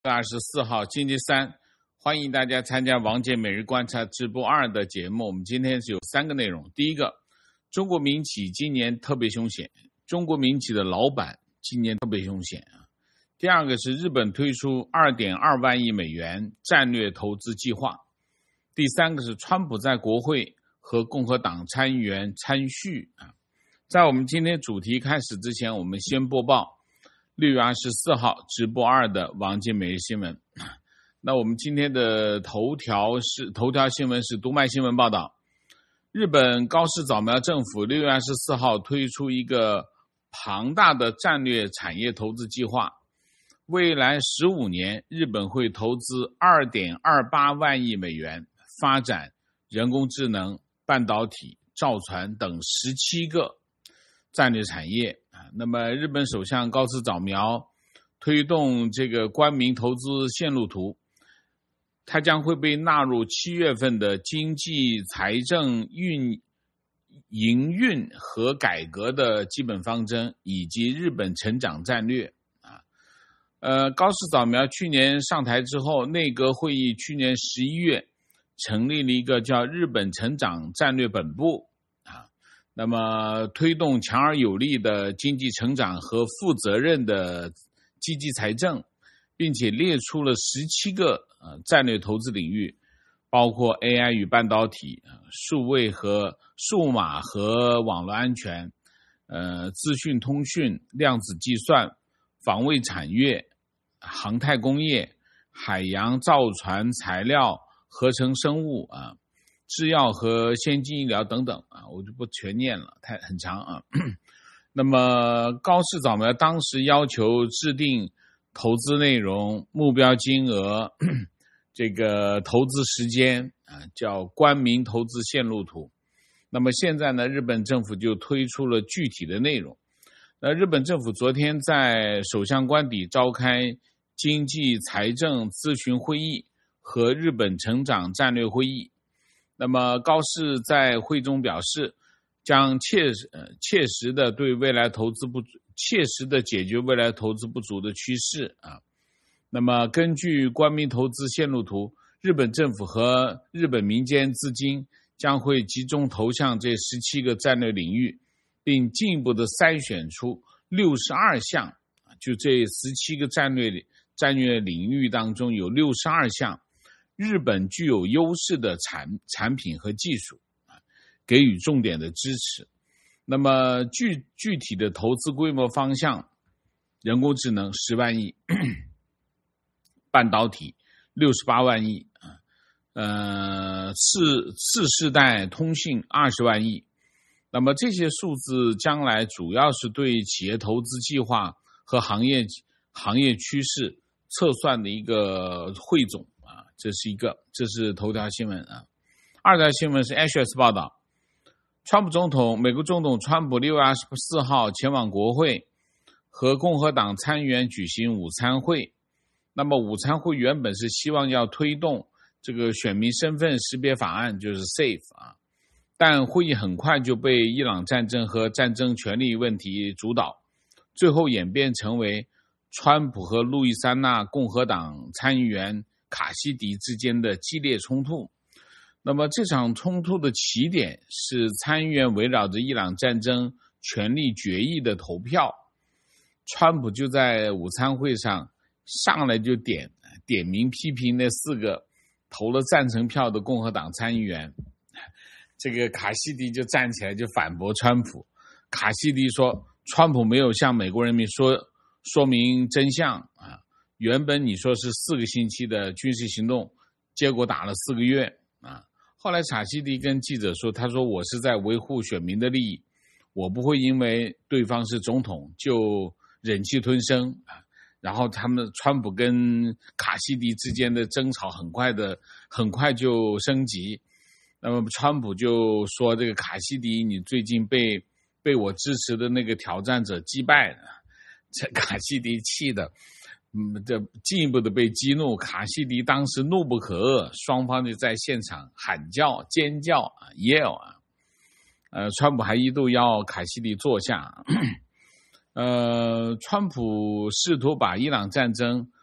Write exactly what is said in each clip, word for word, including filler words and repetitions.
二十四号星期三，欢迎大家参加王杰每日观察直播二的节目。我们今天是有三个内容。第一个，中国民企今年特别凶险，中国民企的老板今年特别凶险啊。第二个是日本推出 二点二万亿美元战略投资计划。第三个是川普在国会和共和党参议员参叙啊。在我们今天主题开始之前，我们先播报六月二十四号直播二的王杰每日新闻。那我们今天的头条是头条新闻是读卖新闻报道，日本高市早苗政府六月二十四号推出一个庞大的战略产业投资计划，未来十五年日本会投资 二点二八万亿美元，发展人工智能、半导体、造船等十七个战略产业。那么日本首相高市早苗推动这个官民投资线路图，它将会被纳入七月份的经济财政运营运和改革的基本方针以及日本成长战略啊。呃，高市早苗去年上台之后，内阁会议去年十一月成立了一个叫日本成长战略本部。那么推动强而有力的经济成长和负责任的积极财政，并且列出了十七个呃战略投资领域，包括 A I 与半导体、数位和数码和网络安全、呃资讯通讯、量子计算、防卫产业、航太工业、海洋造船材料、合成生物啊。制药和先进医疗等等啊，我就不全念了，太很长啊。那么高市早苗当时要求制定投资内容、目标金额、这个投资时间啊，叫官民投资线路图。那么现在呢，日本政府就推出了具体的内容。那日本政府昨天在首相官邸召开经济财政咨询会议和日本成长战略会议。那么高市在会中表示，将切呃切实的对未来投资不足，切实的解决未来投资不足的趋势啊。那么根据官民投资线路图，日本政府和日本民间资金将会集中投向这十七个战略领域，并进一步的筛选出六十二项，就这十七个战略战略领域当中有六十二项。日本具有优势的产产品和技术，给予重点的支持。那么具具体的投资规模方向，人工智能十万亿，半导体六十八万亿，呃，次次世代通信二十万亿。那么这些数字将来主要是对企业投资计划和行业行业趋势测算的一个汇总。这是一个，这是头条新闻啊。二条新闻是 Axios 报道，川普总统，美国总统川普六月二十四号前往国会和共和党参议员举行午餐会。那么午餐会原本是希望要推动这个选民身份识别法案，就是 SAFE 啊，但会议很快就被伊朗战争和战争权利问题主导，最后演变成为川普和路易斯安那共和党参议员卡西迪之间的激烈冲突。那么这场冲突的起点是参议院围绕着伊朗战争权利决议的投票，川普就在午餐会上上来就点点名批评那四个投了赞成票的共和党参议员。这个卡西迪就站起来就反驳川普，卡西迪说川普没有向美国人民说说明真相啊，原本你说是四个星期的军事行动，结果打了四个月啊。后来卡西迪跟记者说，他说我是在维护选民的利益，我不会因为对方是总统就忍气吞声啊。然后他们川普跟卡西迪之间的争吵很快的很快就升级。那么川普就说这个卡西迪你最近被被我支持的那个挑战者击败了。这卡西迪气的嗯，这进一步的被激怒，卡西迪当时怒不可遏，双方就在现场喊叫、尖叫啊 ，yell 啊，呃，川普还一度要卡西迪坐下，呃，川普试图把伊朗战争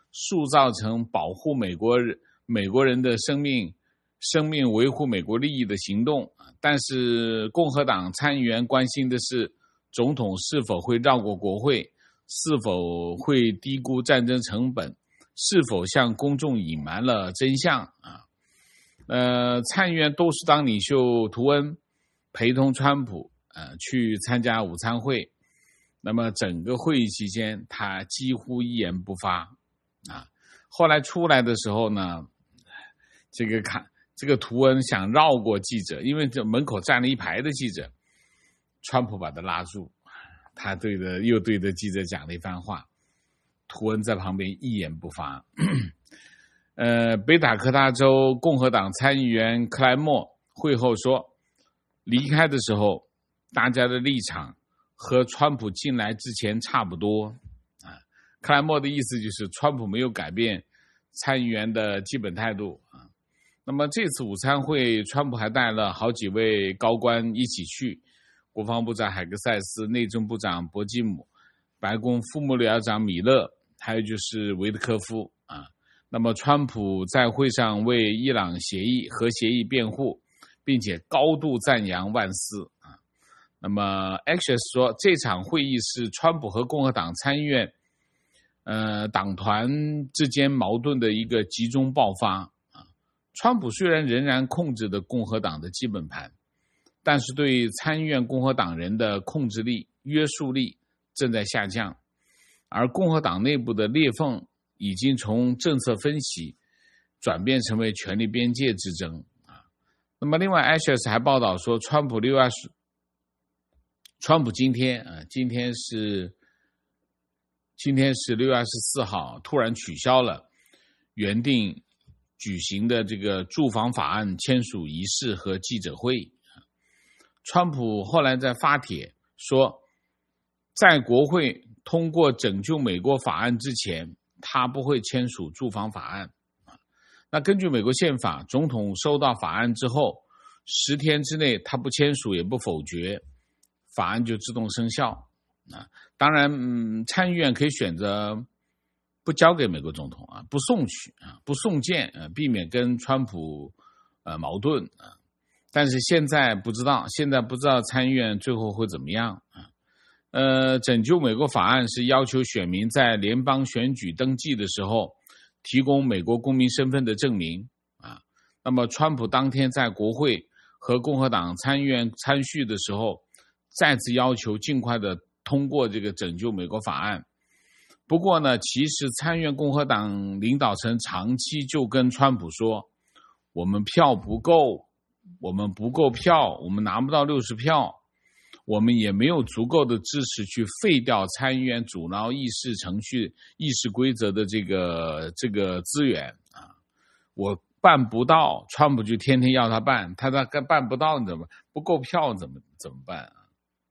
塑造成保护美国美国人的生命、生命维护美国利益的行动。但是共和党参议员关心的是，总统是否会绕过国会，是否会低估战争成本，是否向公众隐瞒了真相啊？呃，参议员多数党领袖图恩陪同川普呃去参加午餐会，那么整个会议期间他几乎一言不发啊。后来出来的时候呢，这个看这个图恩想绕过记者，因为这门口站了一排的记者，川普把他拉住，他对着又对着记者讲了一番话，图恩在旁边一言不发。呃，北达科他州共和党参议员克莱默会后说，离开的时候大家的立场和川普进来之前差不多啊。克莱默的意思就是川普没有改变参议员的基本态度啊。那么这次午餐会，川普还带了好几位高官一起去，国防部长海格塞斯、内政部长博基姆、白宫副幕僚长米勒，还有就是维特科夫啊。那么川普在会上为伊朗协议核协议辩护，并且高度赞扬万斯啊。那么 Axios 说，这场会议是川普和共和党参议院呃党团之间矛盾的一个集中爆发。川普虽然仍然控制着共和党的基本盘，但是对参议院共和党人的控制力、约束力正在下降，而共和党内部的裂缝已经从政策分歧转变成为权力边界之争啊。那么，另外 Axios 还报道说，川普六月二十，川普今天啊，今天是今天是六月二十四号，突然取消了原定举行的这个住房法案签署仪式和记者会。川普后来在发帖说，在国会通过拯救美国法案之前，他不会签署住房法案。那根据美国宪法，总统收到法案之后十天之内他不签署也不否决，法案就自动生效啊。当然，嗯，参议院可以选择不交给美国总统啊，不送去啊，不送件啊，避免跟川普呃矛盾啊。但是现在不知道，现在不知道参议院最后会怎么样啊。呃，拯救美国法案是要求选民在联邦选举登记的时候提供美国公民身份的证明啊。那么川普当天在国会和共和党参议院参叙的时候，再次要求尽快的通过这个拯救美国法案。不过呢，其实参议院共和党领导层长期就跟川普说，我们票不够，我们不够票，我们拿不到六十票，我们也没有足够的支持去废掉参议院阻挠议事程序、议事规则的这个这个资源啊，我办不到，川普就天天要他办，他他办不到怎么不够票怎么怎么办啊？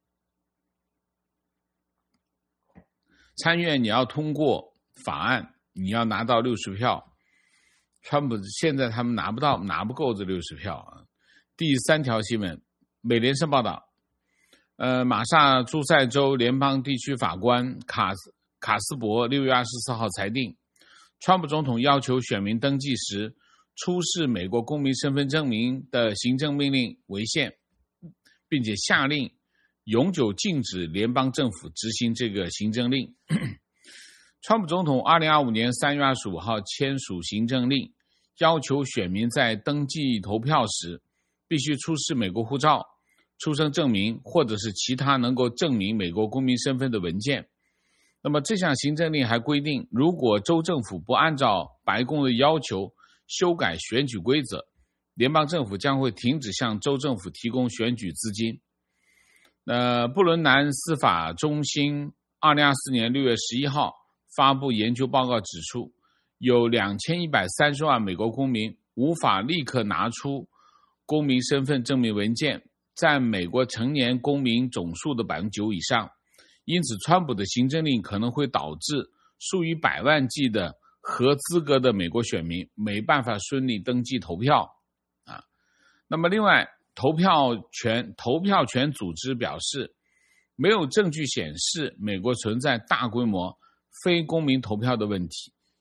参议院你要通过法案，你要拿到六十票，川普现在他们拿不到，拿不够这六十票啊。第三条新闻，美联社报道，呃，马萨诸塞州联邦地区法官卡卡斯伯六月二十四号裁定，川普总统要求选民登记时出示美国公民身份证明的行政命令违宪，并且下令永久禁止联邦政府执行这个行政令。川普总统二零二五年三月二十五号签署行政令，要求选民在登记投票时必须出示美国护照、出生证明或者是其他能够证明美国公民身份的文件。那么这项行政令还规定，如果州政府不按照白宫的要求修改选举规则，联邦政府将会停止向州政府提供选举资金。呃，布伦南司法中心二零二四年六月十一号发布研究报告指出，有两千一百三十万美国公民无法立刻拿出公民身份证明文件，占美国成年公民总数的 百分之九 以上。因此川普的行政令可能会导致数以百万计的合资格的美国选民没办法顺利登记投票啊。那么另外，投票权投票权组织表示，没有证据显示美国存在大规模非公民投票的问题，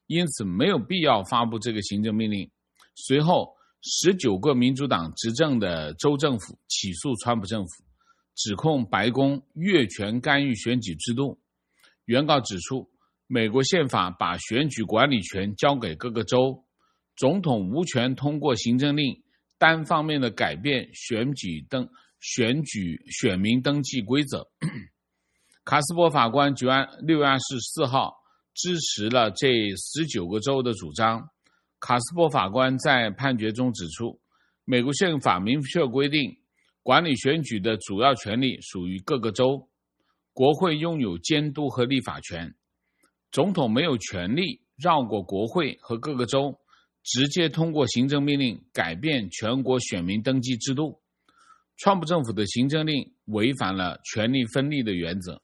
因此没有必要发布这个行政命令。随后十九个民主党执政的州政府起诉川普政府，指控白宫越权干预选举制度。原告指出，美国宪法把选举管理权交给各个州，总统无权通过行政令单方面的改变选举登选举选民登记规则。卡斯珀法官六月二十四号支持了这十九个州的主张。卡斯珀法官在判决中指出，美国宪法明确规定，管理选举的主要权力属于各个州，国会拥有监督和立法权，总统没有权利绕过国会和各个州，直接通过行政命令改变全国选民登记制度。川普政府的行政令违反了权力分立的原则。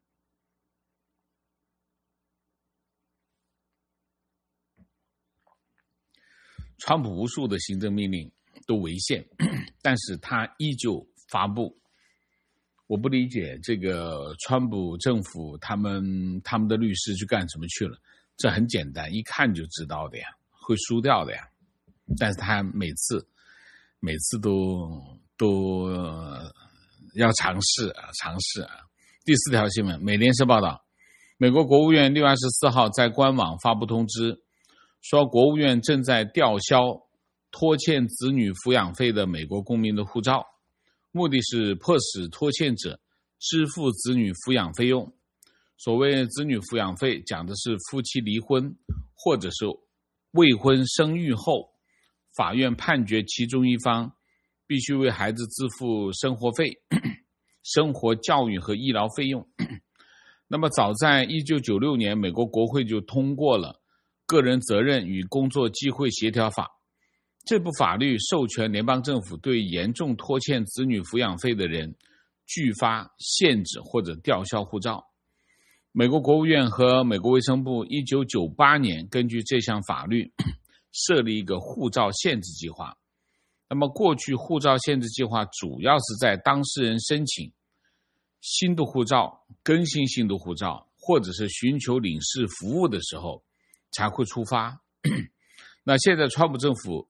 川普无数的行政命令都违宪，但是他依旧发布。我不理解这个川普政府他们他们的律师去干什么去了，这很简单，一看就知道的呀，会输掉的呀。但是他每次每次都都、呃、要尝试啊尝试啊。第四条新闻，美联社报道，美国国务院六月二十四号在官网发布通知，说国务院正在吊销拖欠子女抚养费的美国公民的护照，目的是迫使拖欠者支付子女抚养费用。所谓子女抚养费，讲的是夫妻离婚或者是未婚生育后，法院判决其中一方必须为孩子支付生活费、生活教育和医疗费用。那么早在一九九六年，美国国会就通过了个人责任与工作机会协调法。这部法律授权联邦政府对严重拖欠子女抚养费的人拒发、限制或者吊销护照。美国国务院和美国卫生部一九九八年根据这项法律设立一个护照限制计划。那么过去护照限制计划主要是在当事人申请新的护照、更新新的护照或者是寻求领事服务的时候才会出发。那现在川普政府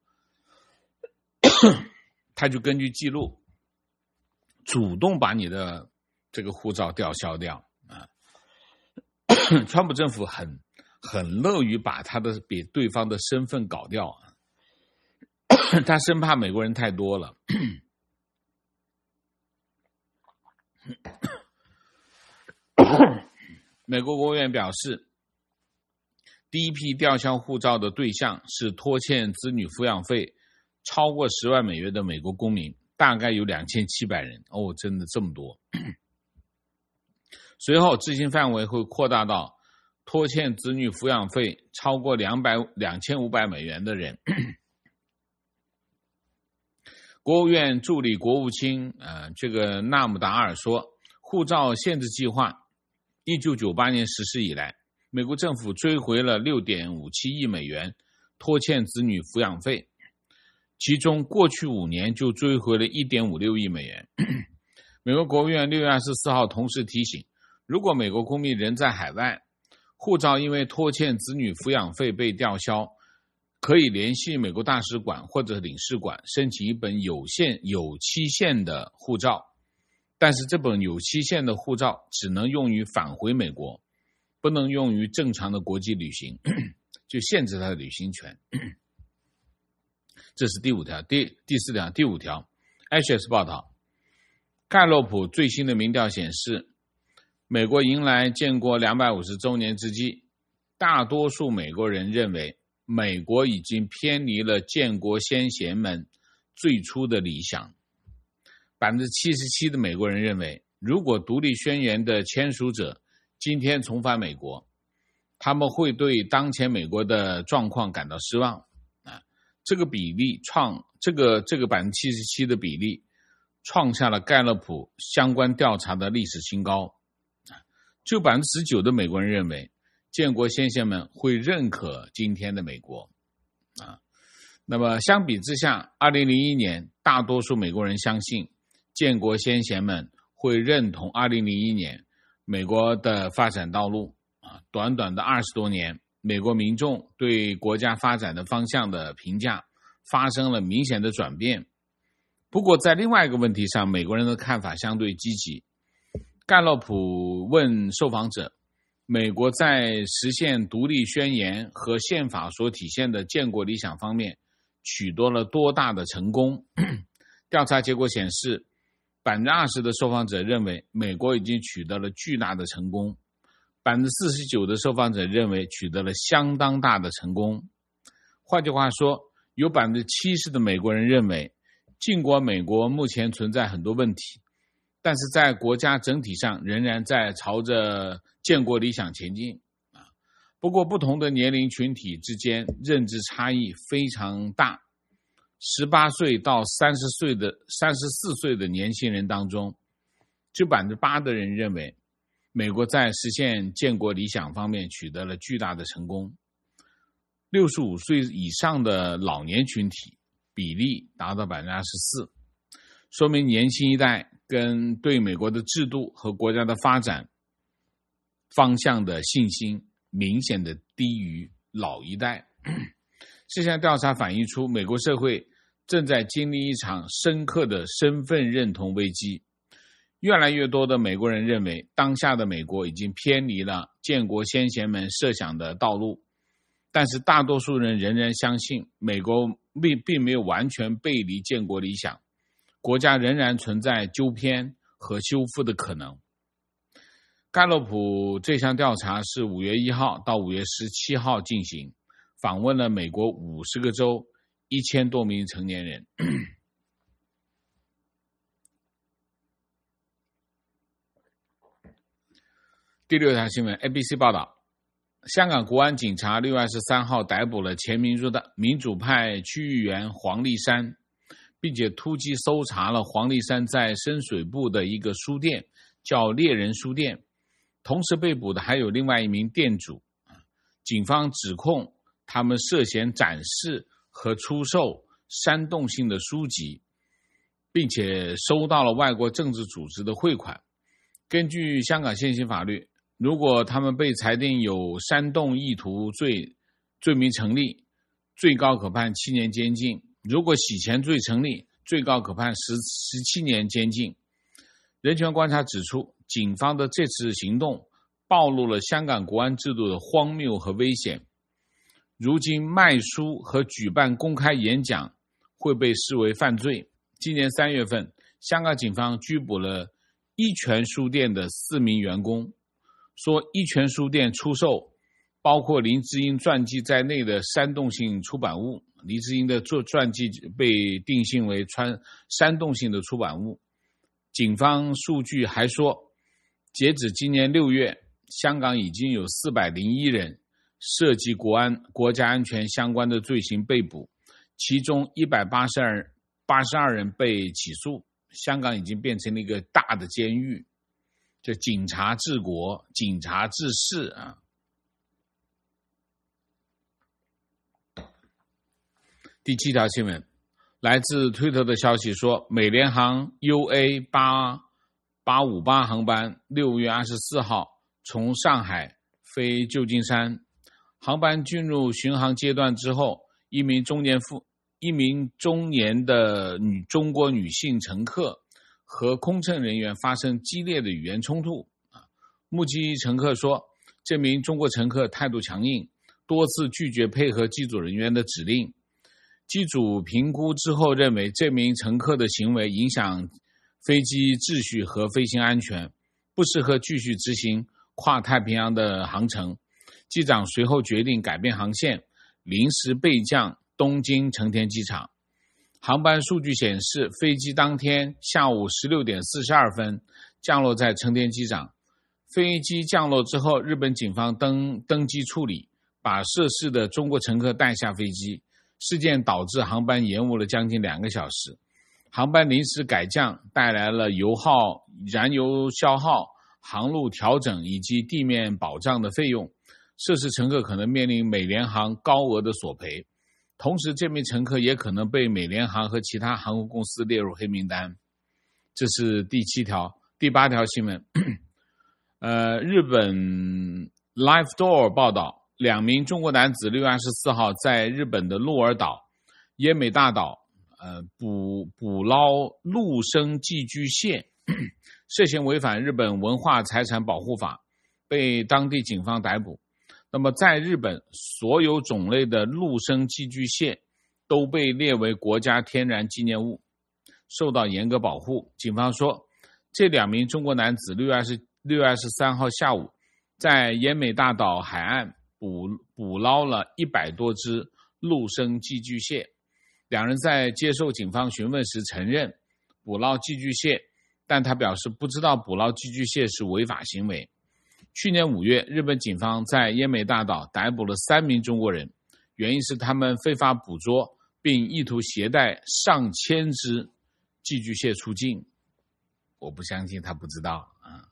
他就根据记录主动把你的这个护照吊销掉啊。川普政府很很乐于把他的比对方的身份搞掉，他生怕美国人太多了。美国国务院表示，第一批吊销护照的对象是拖欠子女抚养费超过十万美元的美国公民，大概有两千七百人。哦，真的这么多。随后执行范围会扩大到拖欠子女抚养费超过两千五百美元的人。国务院助理国务卿呃，这个纳姆达尔说，护照限制计划一九九八年实施以来，美国政府追回了 六点五七亿美元拖欠子女抚养费，其中过去五年就追回了 一点五六亿美元。美国国务院六月二十四号同时提醒，如果美国公民人在海外，护照因为拖欠子女抚养费被吊销，可以联系美国大使馆或者领事馆申请一本有限有期限的护照，但是这本有期限的护照只能用于返回美国，不能用于正常的国际旅行，就限制他的旅行权。这是第五条。第第四条。第五条 H S 报道，盖洛普最新的民调显示，美国迎来建国两百五十周年之际，大多数美国人认为美国已经偏离了建国先贤们最初的理想。 百分之七十七 的美国人认为，如果独立宣言的签署者今天重返美国，他们会对当前美国的状况感到失望。啊，这个比例创这个这个 百分之七十七 的比例创下了盖洛普相关调查的历史新高。只有 百分之十九 的美国人认为建国先贤们会认可今天的美国。啊，那么相比之下，二零零一年大多数美国人相信建国先贤们会认同二零零一年美国的发展道路。啊，短短的二十多年， 美国民众对国家发展的方向的评价发生了明显的转变。不过在另外一个问题上，美国人的看法相对积极。盖洛普问受访者，美国在实现独立宣言和宪法所体现的建国理想方面取得了多大的成功？调查结果显示， 百分之二十 的受访者认为美国已经取得了巨大的成功， 百分之四十九 的受访者认为取得了相当大的成功。换句话说，有 百分之七十 的美国人认为，尽管美国目前存在很多问题，但是在国家整体上仍然在朝着建国理想前进。不过不同的年龄群体之间认知差异非常大，十八岁到三十岁的三十四岁的年轻人当中，只有 百分之八 的人认为美国在实现建国理想方面取得了巨大的成功。六十五岁以上的老年群体比例达到 百分之二十四， 说明年轻一代跟对美国的制度和国家的发展方向的信心明显的低于老一代。这项调查反映出美国社会正在经历一场深刻的身份认同危机。越来越多的美国人认为，当下的美国已经偏离了建国先贤们设想的道路，但是大多数人仍然相信美国并并没有完全背离建国理想，国家仍然存在纠偏和修复的可能。盖洛普这项调查是五月一号到五月十七号进行，访问了美国五十个州一千多名成年人。第六条新闻 A B C 报道，香港国安警察六月二十三号逮捕了前民主的民主派区议员黄立山，并且突击搜查了黄立山在深水埗的一个书店，叫猎人书店。同时被捕的还有另外一名店主。警方指控他们涉嫌展示和出售煽动性的书籍，并且收到了外国政治组织的汇款。根据香港现行法律，如果他们被裁定有煽动意图罪罪名成立，最高可判七年监禁；如果洗钱罪成立，最高可判十十七年监禁。人权观察指出，警方的这次行动暴露了香港国安制度的荒谬和危险。如今卖书和举办公开演讲会被视为犯罪。今年三月份，香港警方拘捕了一拳书店的四名员工，说一拳书店出售包括林志英传记在内的煽动性出版物。林志英的传记被定性为煽动性的出版物。警方数据还说，截止今年六月，香港已经有四百零一人涉及国安国家安全相关的罪行被捕，其中一百八十二人被起诉。香港已经变成了一个大的监狱，这警察治国，警察治世啊。第七条新闻，来自推特的消息说，美联航 U A 八八五八 航班六月二十四号从上海飞旧金山。航班进入巡航阶段之后，一名中年妇一名中年的女中国女性乘客和空乘人员发生激烈的语言冲突。目击乘客说，这名中国乘客态度强硬，多次拒绝配合机组人员的指令。机组评估之后认为，这名乘客的行为影响飞机秩序和飞行安全，不适合继续执行跨太平洋的航程。机长随后决定改变航线，临时备降东京成田机场。航班数据显示，飞机当天下午十六点四十二分降落在成田机场。飞机降落之后，日本警方登登机处理，把涉事的中国乘客带下飞机。事件导致航班延误了将近两个小时。航班临时改降带来了油耗、燃油消耗、航路调整以及地面保障的费用。涉事乘客可能面临美联航高额的索赔，同时这名乘客也可能被美联航和其他航空公司列入黑名单。这是第七条。第八条新闻，呃，日本 Live Door 报道， 两名中国男子六月二十四号在日本的鹿儿岛、奄美大岛呃捕捕捞陆生寄居蟹，涉嫌违反日本文化财产保护法，被当地警方逮捕。那么在日本，所有种类的陆生寄居蟹都被列为国家天然纪念物，受到严格保护。警方说，这两名中国男子六月二十三号下午在奄美大岛海岸捕捕捞了一百多只陆生寄居蟹。两人在接受警方询问时承认捕捞寄居蟹，但他表示不知道捕捞寄居蟹是违法行为。去年五月，日本警方在奄美大岛逮捕了三名中国人，原因是他们非法捕捉并意图携带上千只寄居蟹出境。我不相信他不知道啊。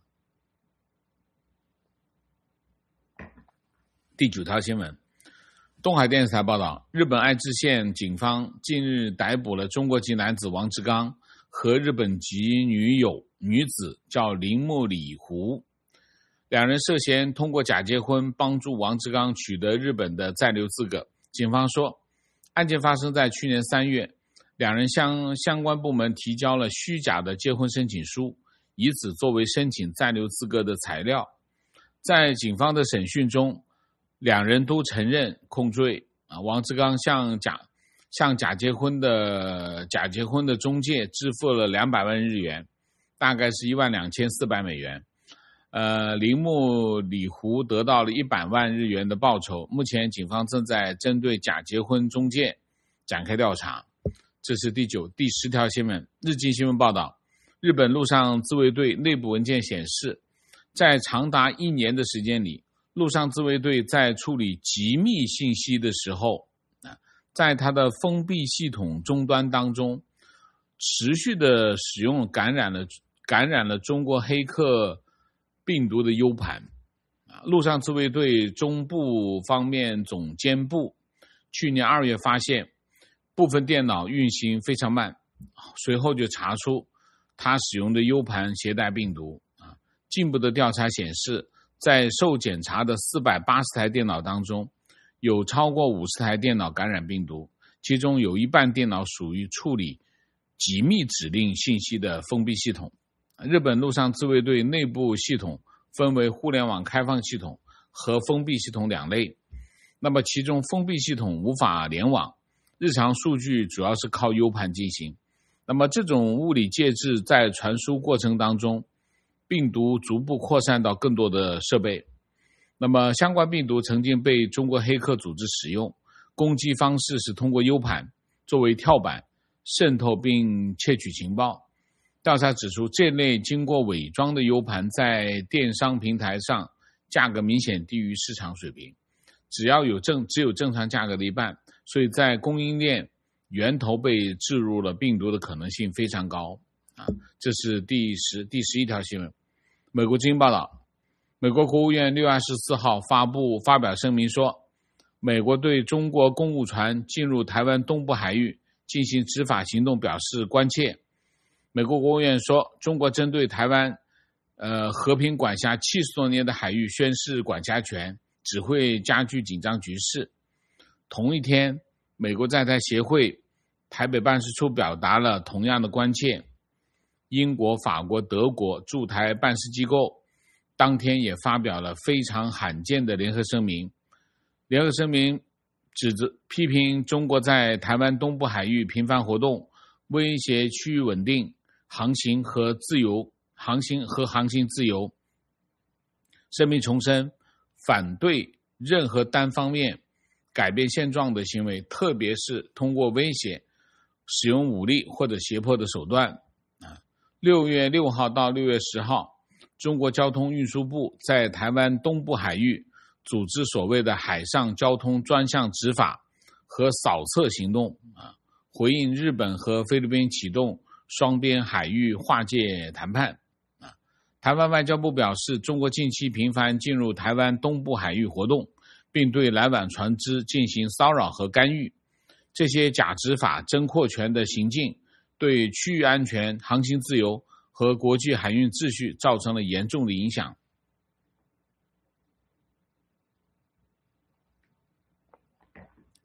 第九条新闻，东海电视台报道，日本爱知县警方近日逮捕了中国籍男子王志刚和日本籍女友女子叫铃木里湖，两人涉嫌通过假结婚帮助王志刚取得日本的在留资格。警方说，案件发生在去年三月，两人向相关部门提交了虚假的结婚申请书，以此作为申请在留资格的材料。在警方的审讯中，两人都承认控罪。啊，王志刚向假向假结婚的假结婚的中介支付了两百万日元，大概是一万两千四百美元。呃，铃木里湖得到了一百万日元的报酬。目前警方正在针对假结婚中介展开调查。这是第九、第十条新闻。日经新闻报道，日本陆上自卫队内部文件显示，在长达一年的时间里，陆上自卫队在处理机密信息的时候，在它的封闭系统终端当中，持续的使用感染了感染了中国黑客病毒的 U 盘。陆上自卫队中部方面总监部去年二月发现部分电脑运行非常慢，随后就查出他使用的 U 盘携带病毒。进一步的调查显示，在受检查的四百八十台电脑当中，有超过五十台电脑感染病毒，其中有一半电脑属于处理机密指令信息的封闭系统。日本陆上自卫队内部系统分为互联网开放系统和封闭系统两类。那么其中封闭系统无法联网，日常数据主要是靠 U 盘进行。那么这种物理介质在传输过程当中，病毒逐步扩散到更多的设备。那么相关病毒曾经被中国黑客组织使用，攻击方式是通过 U 盘作为跳板渗透并窃取情报。调查指出，这类经过伪装的 U 盘在电商平台上价格明显低于市场水平，只要有正只有正常价格的一半，所以在供应链源头被置入了病毒的可能性非常高。啊，这是第十第十一条新闻。美国之音报道，美国国务院六月二十四号发布发表声明说，美国对中国公务船进入台湾东部海域进行执法行动表示关切。美国国务院说，中国针对台湾呃和平管辖七十多年的海域宣示管辖权，只会加剧紧张局势。同一天，美国在台协会台北办事处表达了同样的关切。英国、法国、德国驻台办事机构当天也发表了非常罕见的联合声明。联合声明指责批评中国在台湾东部海域频繁活动，威胁区域稳定、航行和自由航行和航行自由。声明重申反对任何单方面改变现状的行为，特别是通过威胁、使用武力或者胁迫的手段。六月六号到六月十号，中国交通运输部在台湾东部海域组织所谓的海上交通专项执法和扫测行动，啊，回应日本和菲律宾启动双边海域划界谈判。啊，台湾外交部表示，中国近期频繁进入台湾东部海域活动，并对来往船只进行骚扰和干预。这些假执法、真扩权的行径对区域安全、航行自由和国际海运秩序造成了严重的影响。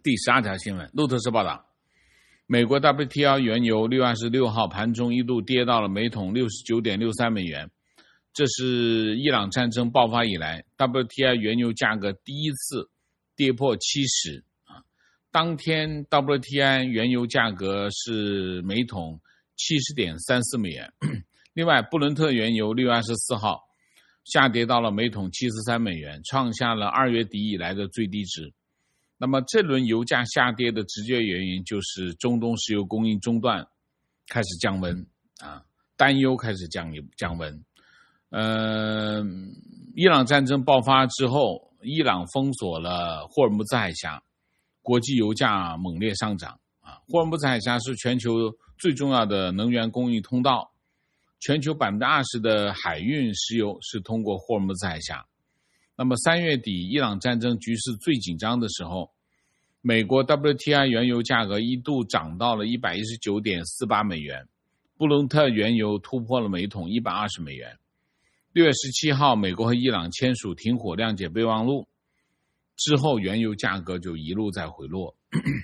第十二条新闻，路透社报道，美国 W T I 原油六月二十六号盘中一度跌到了每桶 六十九点六三美元，这是伊朗战争爆发以来 W T I 原油价格第一次跌破七十。当天 W T I 原油价格是每桶 七十点三四美元。另外，布伦特原油六月二十四号下跌到了每桶七十三美元，创下了二月底以来的最低值。那么这轮油价下跌的直接原因就是中东石油供应中断开始降温啊，担忧开始降降温。呃，伊朗战争爆发之后，伊朗封锁了霍尔木兹海峡，国际油价猛烈上涨啊。霍尔木兹海峡是全球最重要的能源供应通道，全球 百分之二十 的海运石油是通过霍尔木兹海峡。那么三月底伊朗战争局势最紧张的时候，美国 W T I 原油价格一度涨到了 一百一十九点四八美元，布伦特原油突破了每桶一百二十美元。六月十七号美国和伊朗签署停火谅解备忘录之后，原油价格就一路在回落。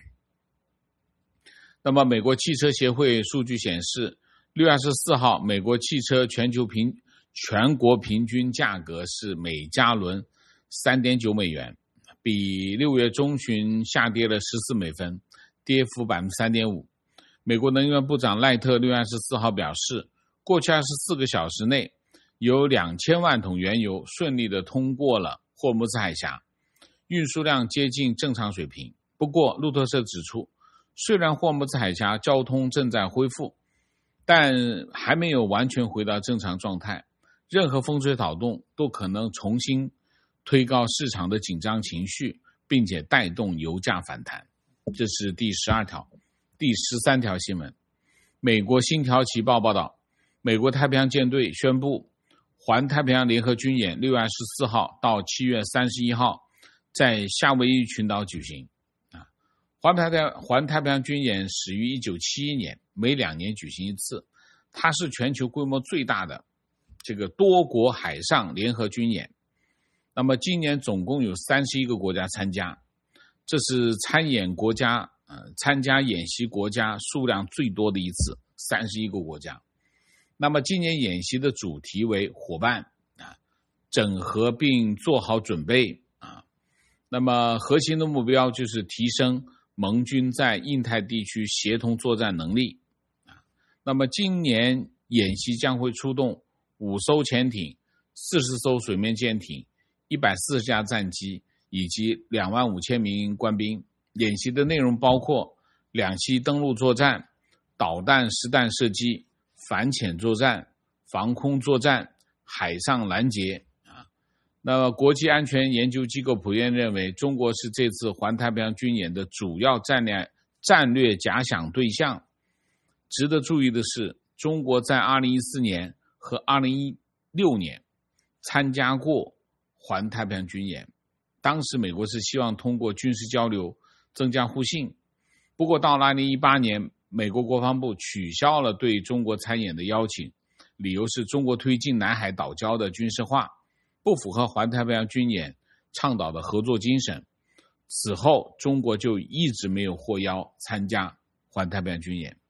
那么美国汽车协会数据显示，六月二十四号美国汽车全球平全国平均价格是每加仑 三点九美元，比六月中旬下跌了十四美分，跌幅 百分之三点五。 美国能源部长赖特六月二十四号表示，过去二十四个小时内有两千万桶原油顺利地通过了霍尔木兹海峡，运输量接近正常水平。不过路透社指出，虽然霍尔木兹海峡交通正在恢复，但还没有完全回到正常状态，任何风吹草动都可能重新推高市场的紧张情绪，并且带动油价反弹。这是第十二条。第十三条新闻，美国星条旗报报道，美国太平洋舰队宣布，环太平洋联合军演六月二十四号到七月三十一号在夏威夷群岛举行。环太平洋环太平洋军演始于一九七一年，每两年举行一次，它是全球规模最大的这个多国海上联合军演。那么今年总共有三十一个国家参加，这是参演国家呃参加演习国家数量最多的一次，三十一个国家。那么今年演习的主题为伙伴啊，整合并做好准备啊。那么核心的目标就是提升盟军在印太地区协同作战能力啊。那么今年演习将会出动五艘潜艇、四十艘水面舰艇、一百四十架战机以及两万五千名官兵。演习的内容包括两栖登陆作战、导弹实弹射击、反潜作战、防空作战、海上拦截啊。那么国际安全研究机构普遍认为，中国是这次环太平洋军演的主要战略战略假想对象。值得注意的是，中国在二零一四年和二零一六年参加过环太平洋军演，当时美国是希望通过军事交流增加互信。不过到了二零一八年，美国国防部取消了对中国参演的邀请，理由是中国推进南海岛礁的军事化，不符合环太平洋军演倡导的合作精神。此后中国就一直没有获邀参加环太平洋军演。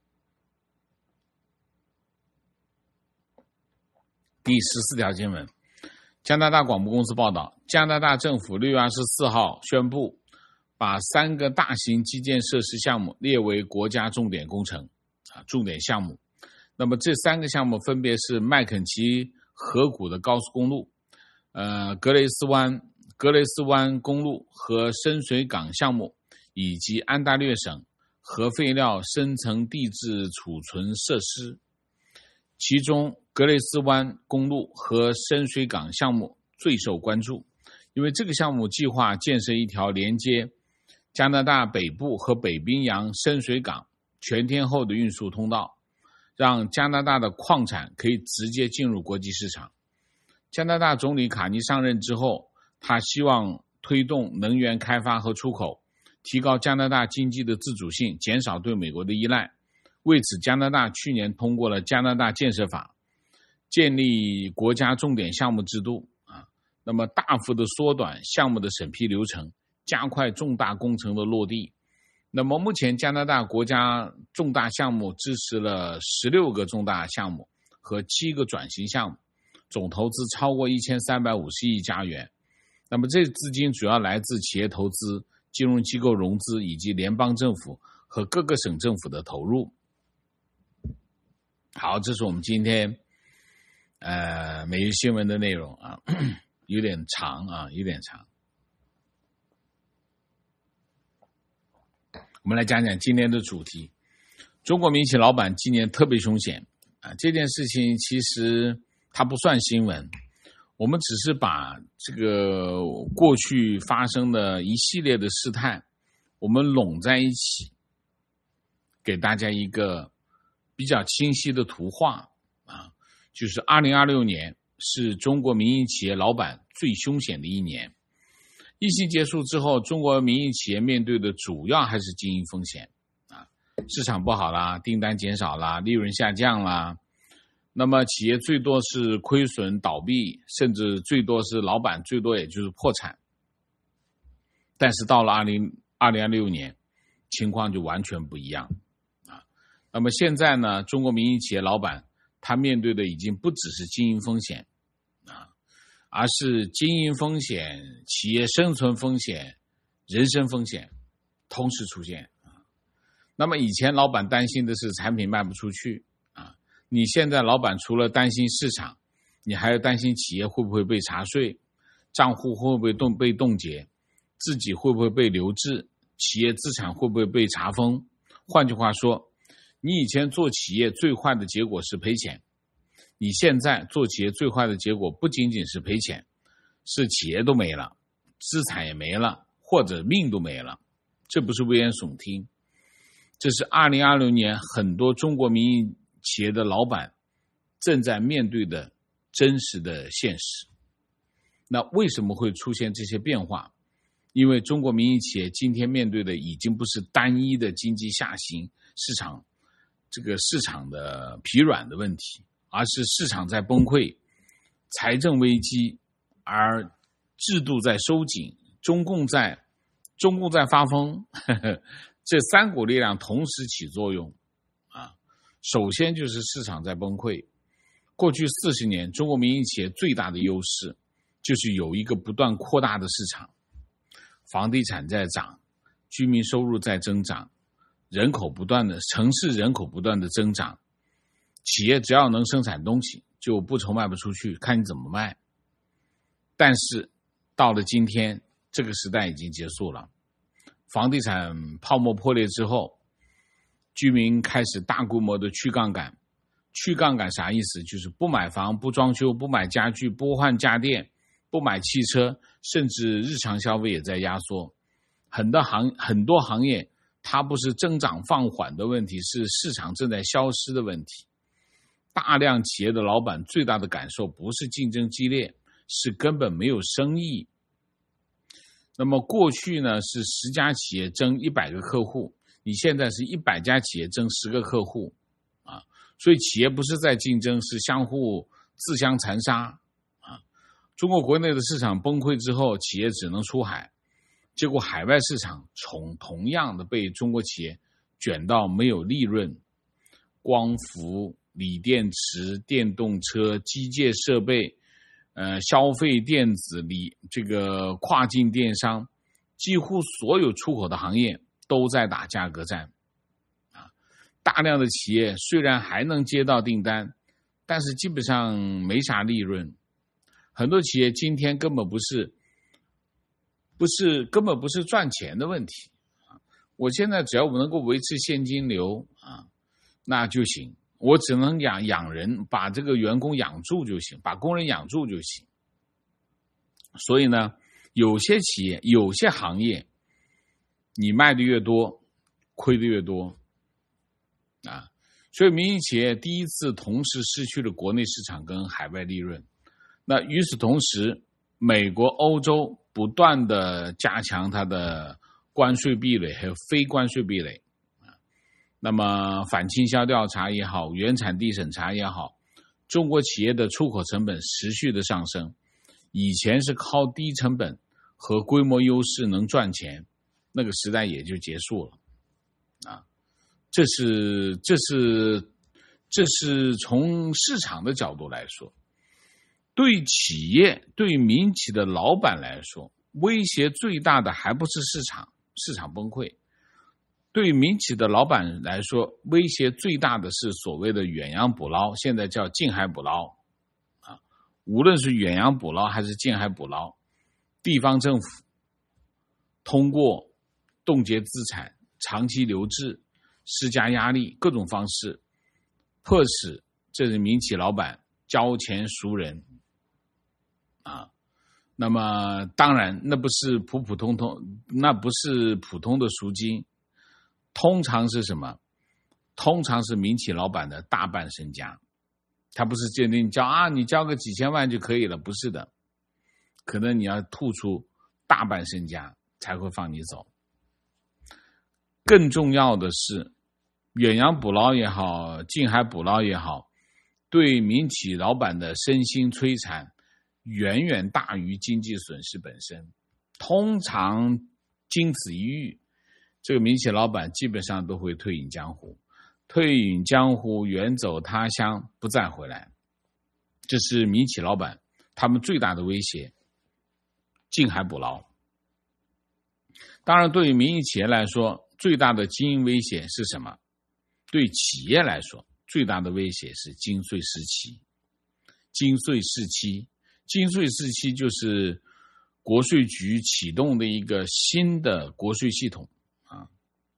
第十四条新闻，加拿大广播公司报道，加拿大政府六月二十四号宣布，把三个大型基建设施项目列为国家重点工程啊，重点项目。那么这三个项目分别是麦肯齐河谷的高速公路、呃格雷斯湾格雷斯湾公路和深水港项目，以及安大略省核废料深层地质储存设施。其中格雷斯湾公路和深水港项目最受关注，因为这个项目计划建设一条连接加拿大北部和北冰洋深水港全天候的运输通道，让加拿大的矿产可以直接进入国际市场。加拿大总理卡尼上任之后，他希望推动能源开发和出口，提高加拿大经济的自主性，减少对美国的依赖。为此，加拿大去年通过了加拿大建设法，建立国家重点项目制度啊，那么大幅的缩短项目的审批流程，加快重大工程的落地， 那么目前加拿大国家重大项目支持了十六个重大项目和七个转型项目，总投资超过一千三百五十亿加元。那么这资金主要来自企业投资、金融机构融资以及联邦政府和各个省政府的投入。好，这是我们今天呃每日新闻的内容啊，有点长啊，有点长。我们来讲讲今年的主题。中国民企老板今年特别凶险啊，这件事情其实它不算新闻，我们只是把这个过去发生的一系列的事态，我们拢在一起，给大家一个比较清晰的图画啊，就是二零二六年是中国民营企业老板最凶险的一年。疫情结束之后，中国民营企业面对的主要还是经营风险啊，市场不好啦，订单减少啦，利润下降啦，那么企业最多是亏损倒闭，甚至最多是老板最多也就是破产。但是到了二零二六年，情况就完全不一样啊。那么现在呢，中国民营企业老板他面对的已经不只是经营风险啊，而是经营风险、企业生存风险、人身风险同时出现啊。那么以前老板担心的是产品卖不出去啊，你现在老板除了担心市场，你还要担心企业会不会被查税，账户会不会冻被冻结，自己会不会被留置，企业资产会不会被查封。换句话说，你以前做企业最坏的结果是赔钱，你现在做企业最坏的结果不仅仅是赔钱，是企业都没了，资产也没了，或者命都没了。这不是危言耸听，这是二零二六年很多中国民营企业的老板正在面对的真实的现实。那为什么会出现这些变化？因为中国民营企业今天面对的已经不是单一的经济下行、市场这个市场的疲软的问题，而是市场在崩溃，财政危机，而制度在收紧，中共在中共在发疯，呵呵，这三股力量同时起作用啊。首先就是市场在崩溃。过去四十年，中国民营企业最大的优势就是有一个不断扩大的市场，房地产在涨，居民收入在增长，人口不断的城市人口不断的增长，企业只要能生产东西，就不愁卖不出去，看你怎么卖。但是到了今天，这个时代已经结束了。房地产泡沫破裂之后，居民开始大规模的去杠杆。去杠杆啥意思？就是不买房、不装修、不买家具、不换家电、不买汽车，甚至日常消费也在压缩。很多行很多行业它不是增长放缓的问题，是市场正在消失的问题。大量企业的老板最大的感受不是竞争激烈，是根本没有生意。那么过去呢是十家企业争一百个客户，你现在是一百家企业争十个客户啊，所以企业不是在竞争，是相互自相残杀啊。中国国内的市场崩溃之后，企业只能出海，结果海外市场同同样的被中国企业卷到没有利润。光伏、锂电池、电动车、机械设备、呃，消费电子、锂这个跨境电商，几乎所有出口的行业都在打价格战啊。大量的企业虽然还能接到订单，但是基本上没啥利润。很多企业今天根本不是不是根本不是赚钱的问题啊。我现在只要我能够维持现金流啊，那就行。我只能养养人，把这个员工养住就行，把工人养住就行。所以呢，有些企业、有些行业，你卖的越多，亏的越多啊。所以民营企业第一次同时失去了国内市场跟海外利润。那与此同时，美国、欧洲不断的加强它的关税壁垒，还有非关税壁垒。那么反倾销调查也好，原产地审查也好，中国企业的出口成本持续的上升。以前是靠低成本和规模优势能赚钱，那个时代也就结束了这是这是这是从市场的角度来说，对企业对民企的老板来说，威胁最大的还不是市场市场崩溃，对民企的老板来说，威胁最大的是所谓的远洋捕捞，现在叫近海捕捞啊。无论是远洋捕捞还是近海捕捞，地方政府通过冻结资产、长期留置、施加压力，各种方式迫使这些民企老板交钱赎人啊。那么当然那不是普普通通，那不是普通的赎金，通常是什么？通常是民企老板的大半身家。他不是鉴定交啊，你交个几千万就可以了，不是的，可能你要吐出大半身家才会放你走。更重要的是，远洋捕捞也好，近海捕捞也好，对民企老板的身心摧残远远大于经济损失本身。通常经此一遇，这个民企老板基本上都会退隐江湖，退隐江湖，远走他乡，不再回来。这是民企老板他们最大的威胁，近海捕捞。当然，对于民营企业来说，最大的经营威胁是什么？对企业来说，最大的威胁是金税四期。金税四期，金税四期就是国税局启动的一个新的国税系统啊。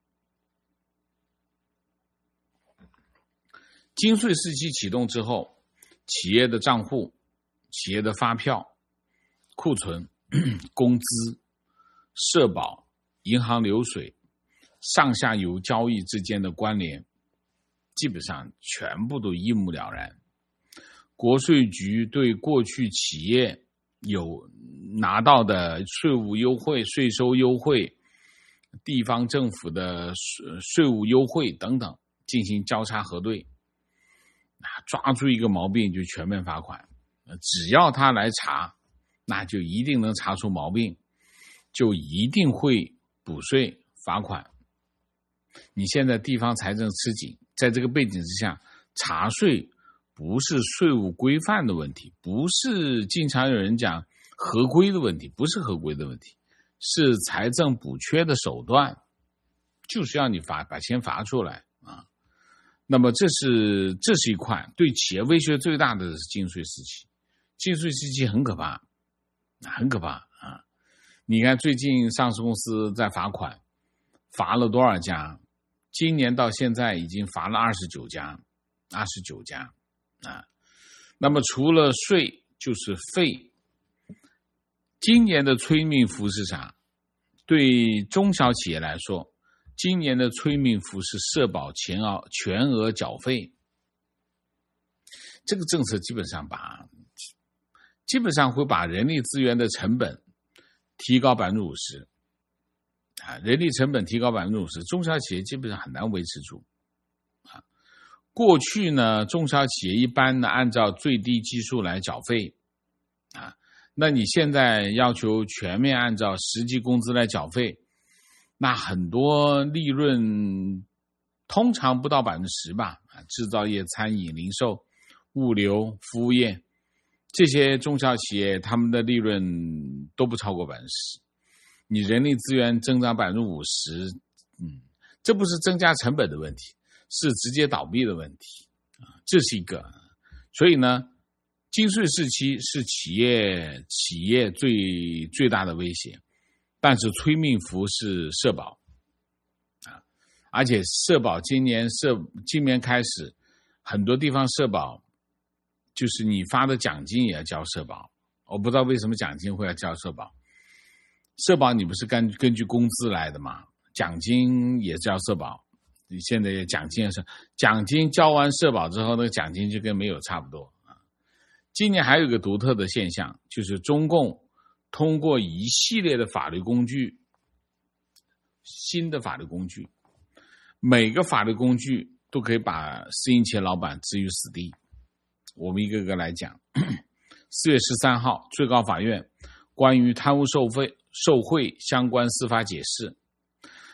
金税四期启动之后，企业的账户、企业的发票、库存、工资、社保、银行流水、上下游交易之间的关联，基本上全部都一目了然。国税局对过去企业有拿到的税务优惠、税收优惠、地方政府的税务优惠等等进行交叉核对，抓住一个毛病就全面罚款。只要他来查，那就一定能查出毛病，就一定会补税罚款。你现在地方财政吃紧，在这个背景之下，查税不是税务规范的问题，不是经常有人讲合规的问题，不是合规的问题，是财政补缺的手段，就是要你罚把钱罚出来啊。那么这是这是一块对企业威胁最大的是金税四期，金税四期很可怕，很可怕啊！你看最近上市公司在罚款，罚了多少家？今年到现在已经罚了二十九家，二十九家啊。那么除了税就是费。今年的催命符是啥？对中小企业来说，今年的催命符是社保全额全额缴费。这个政策基本上把基本上会把人力资源的成本提高百分之五十。啊，人力成本提高百分之五十，中小企业基本上很难维持住。啊，过去呢，中小企业一般呢按照最低基数来缴费。啊，那你现在要求全面按照实际工资来缴费，那很多利润通常不到百分之十吧。啊，制造业、餐饮、零售、物流、服务业这些中小企业，他们的利润都不超过百分之十。你人力资源增长百分之五十，嗯，这不是增加成本的问题，是直接倒闭的问题啊，这是一个。所以呢，金税四期是企业企业最最大的威胁，但是催命符是社保啊，而且社保今年社今年开始，很多地方社保就是你发的奖金也要交社保，我不知道为什么奖金会要交社保。社保你不是根根据工资来的吗？奖金也交社保，你现在奖金也是奖金交完社保之后，那个奖金就跟没有差不多啊。今年还有一个独特的现象，就是中共通过一系列的法律工具，新的法律工具，每个法律工具都可以把私营企业老板置于死地。我们一个个来讲。四月十三号，最高法院关于贪污受贿受贿相关司法解释，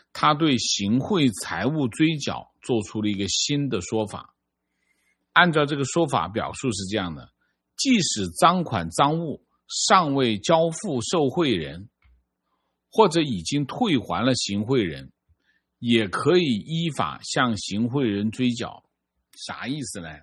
他对行贿财物追缴做出了一个新的说法。按照这个说法表述是这样的：即使赃款赃物尚未交付受贿人，或者已经退还了行贿人，也可以依法向行贿人追缴。啥意思呢？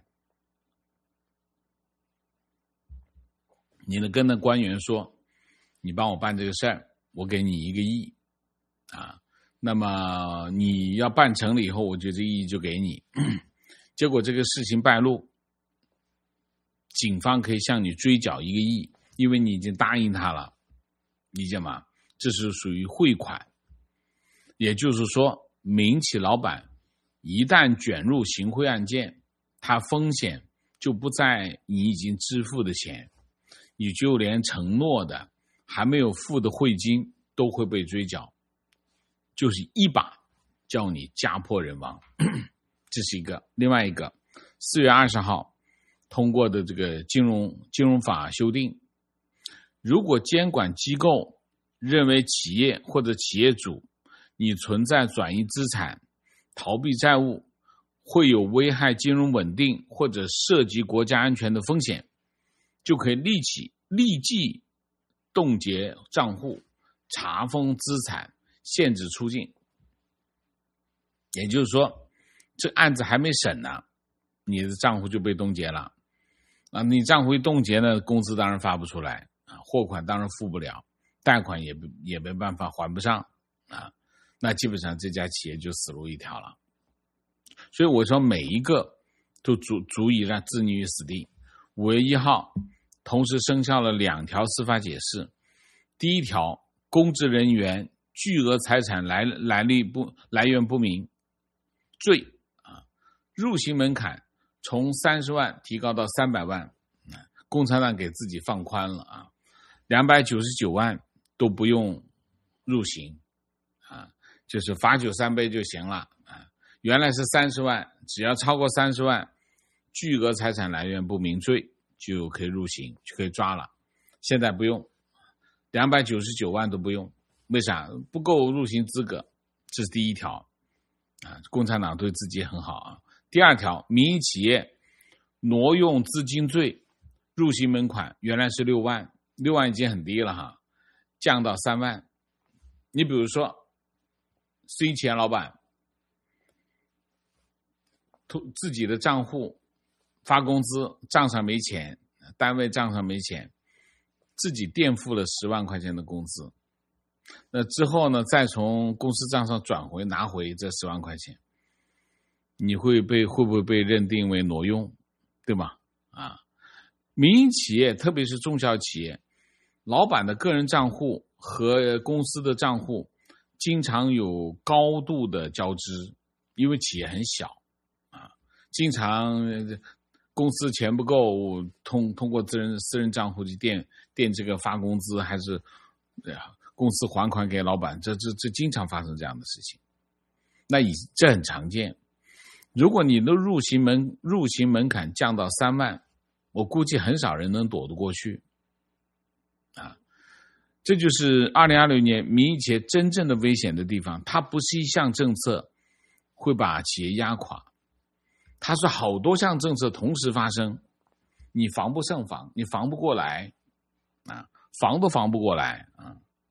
你能跟那官员说，你帮我办这个事儿，我给你一个亿啊，那么你要办成了以后，我就这一亿就给你。结果这个事情败露，警方可以向你追缴一个亿，因为你已经答应他了，理解吗？这是属于汇款。也就是说，民企老板一旦卷入行贿案件，他风险就不在你已经支付的钱，你就连承诺的还没有付的汇金都会被追缴，就是一把叫你家破人亡。这是一个。另外一个，四月二十号通过的这个金融金融法修订，如果监管机构认为企业或者企业主你存在转移资产、逃避债务，会有危害金融稳定或者涉及国家安全的风险，就可以立即立即冻结账户、查封资产、限制出境。也就是说，这案子还没审呢，你的账户就被冻结了啊！你账户一冻结呢，工资当然发不出来啊，货款当然付不了，贷款也也没办法还不上啊，那基本上这家企业就死路一条了。所以我说每一个都足足以让置你于死地。五月一号同时生效了两条司法解释。第一条，公职人员巨额财产来来历不来源不明罪啊，入刑门槛从三十万提高到三百万，共产党给自己放宽了啊，两百九十九万都不用入刑啊，就是罚酒三杯就行了啊。原来是三十万，只要超过三十万，巨额财产来源不明罪就可以入刑，就可以抓了。现在不用，两百九十九万都不用，为啥？不够入刑资格，这是第一条啊。共产党对自己很好啊。第二条，民营企业挪用资金罪入刑门槛原来是六万，六万已经很低了哈，降到三万。你比如说 C 企业老板自己的账户发工资，账上没钱，单位账上没钱，自己垫付了十万块钱的工资，那之后呢，再从公司账上转回拿回这十万块钱，你会被会不会被认定为挪用，对吗？啊，民营企业特别是中小企业，老板的个人账户和公司的账户经常有高度的交织，因为企业很小啊，经常公司钱不够，通通过私人私人账户去垫垫这个发工资，还是公司还款给老板，这这这经常发生这样的事情。那以这很常见。如果你的入刑门入刑门槛降到三万，我估计很少人能躲得过去啊。这就是二零二六年民营企业真正的危险的地方，它不是一项政策会把企业压垮，它是好多项政策同时发生，你防不胜防，你防不过来啊，防都防不过来啊。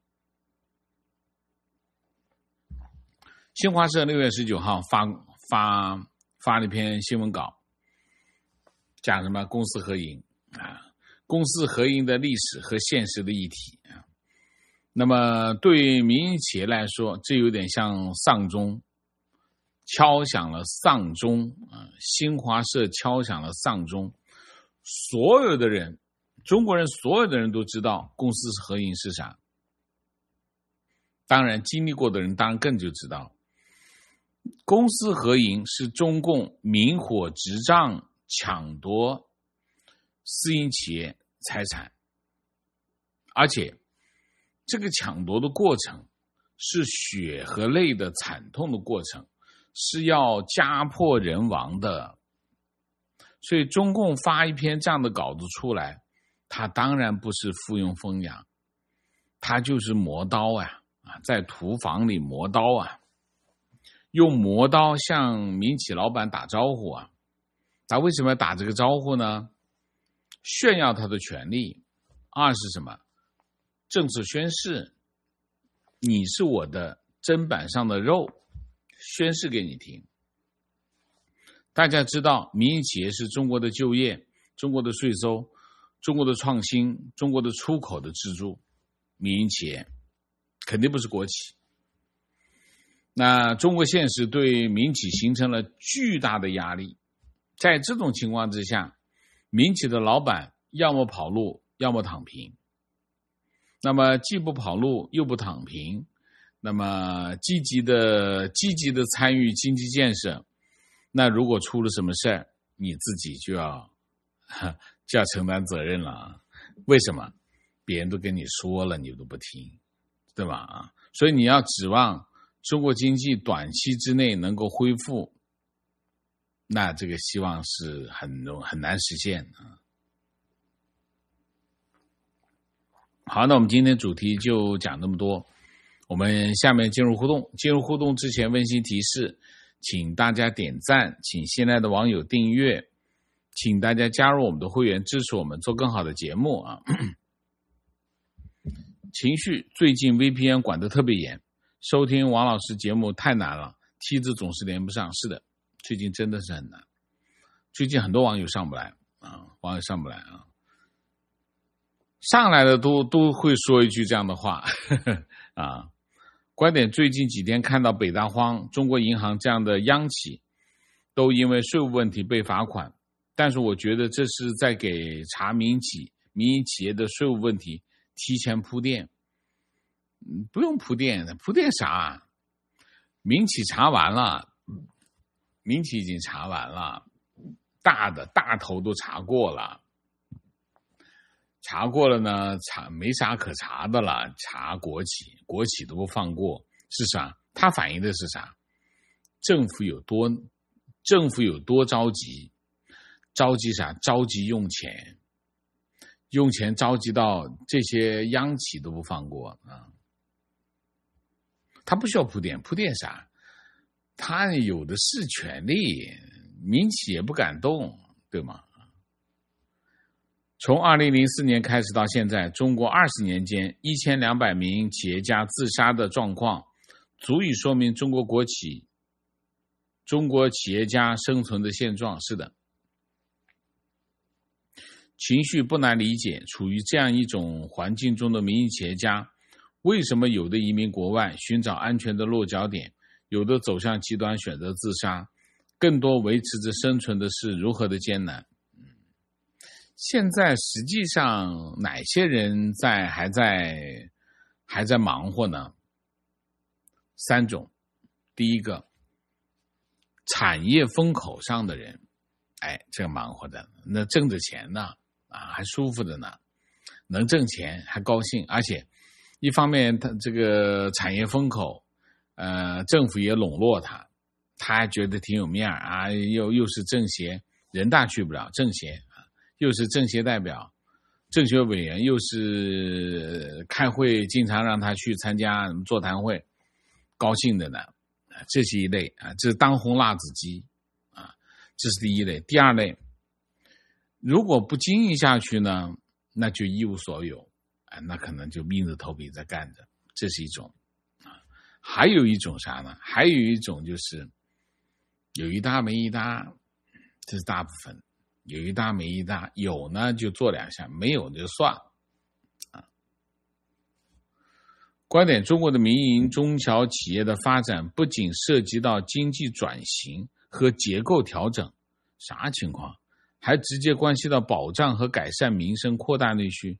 新华社六月十九号发发发了一篇新闻稿，讲什么公私合营啊，公私合营的历史和现实的议题啊。那么对民营企业来说，这有点像丧钟，敲响了丧钟啊！新华社敲响了丧钟，所有的人，中国人所有的人都知道公私合营是啥。当然，经历过的人当然更就知道，公私合营是中共明火执仗抢夺私营企业财产，而且这个抢夺的过程是血和泪的惨痛的过程，是要家破人亡的。所以中共发一篇这样的稿子出来，他当然不是附庸风雅，他就是磨刀啊，在土房里磨刀啊。 用磨刀向民企老板打招呼啊。他为什么要打这个招呼呢？炫耀他的权利。二是什么？正式宣誓，你是我的砧板上的肉，宣誓给你听。大家知道，民营企业是中国的就业、中国的税收、中国的创新、中国的出口的支柱。民营企业肯定不是国企。那中国现实对民企形成了巨大的压力，在这种情况之下，民企的老板要么跑路，要么躺平。那么既不跑路又不躺平，那么积极的积极的参与经济建设，那如果出了什么事儿，你自己就要就要承担责任了。为什么？别人都跟你说了，你都不听，对吧？啊，所以你要指望中国经济短期之内能够恢复，那这个希望是很很难实现啊。好，那我们今天主题就讲这么多，我们下面进入互动。进入互动之前，温馨提示，请大家点赞，请新来的网友订阅，请大家加入我们的会员，支持我们做更好的节目啊。情绪最近 V P N 管得特别严，收听王老师节目太难了，梯子总是连不上。是的，最近真的是很难，最近很多网友上不来啊，网友上不来啊。上来的都都会说一句这样的话呵呵啊。观点最近几天看到北大荒、中国银行这样的央企都因为税务问题被罚款，但是我觉得这是在给查民企民营企业的税务问题提前铺垫。不用铺垫，铺垫啥？民企查完了，民企已经查完了，大的大头都查过了。查过了呢，查没啥可查的了。查国企，国企都不放过，是啥？它反映的是啥？政府有多，政府有多着急？着急啥？着急用钱，用钱着急到这些央企都不放过啊！他不需要铺垫，铺垫啥？他有的是权利，民企也不敢动，对吗？从二零零四年开始到现在，中国二十年间一千两百名企业家自杀的状况，足以说明中国国企、中国企业家生存的现状。是的，情绪不难理解，处于这样一种环境中的民营企业家，为什么有的移民国外寻找安全的落脚点，有的走向极端选择自杀，更多维持着生存的是如何的艰难。现在实际上哪些人在还在还在忙活呢？三种。第一个，产业风口上的人，哎，这个忙活的，那挣着钱呢，啊，还舒服的呢，能挣钱还高兴，而且一方面他这个产业风口，呃，政府也笼络他，他还觉得挺有面啊，又又是政协，人大去不了，政协。又是政协代表、政协委员，又是开会经常让他去参加座谈会，高兴的呢。这是一类啊，这是当红辣子鸡啊，这是第一类。第二类，如果不经营下去呢，那就一无所有啊，那可能就硬着头皮在干着，这是一种啊。还有一种啥呢？还有一种就是有一搭没一搭，这是大部分。有一搭没一搭，有呢就做两下，没有就算了啊。观点：中国的民营中小企业的发展不仅涉及到经济转型和结构调整，啥情况？还直接关系到保障和改善民生、扩大内需。